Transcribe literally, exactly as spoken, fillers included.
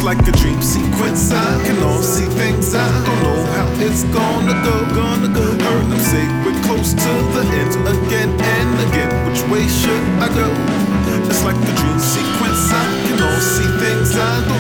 It's like a dream sequence. I can all see things. I don't know how it's gonna go. Gonna go. Heard them say we're close to the end again and again. Which way should I go? It's like a dream sequence. I can all see things. I don't